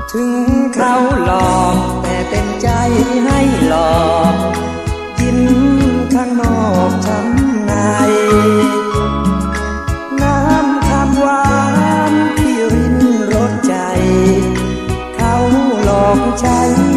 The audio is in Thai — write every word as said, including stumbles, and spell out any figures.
ถึงเขาหลอกแต่เต็มใจให้หลอกยิ้มข้างนอกช้ำในน้ำคำหวานที่รินรสใจเขาหลอกใช้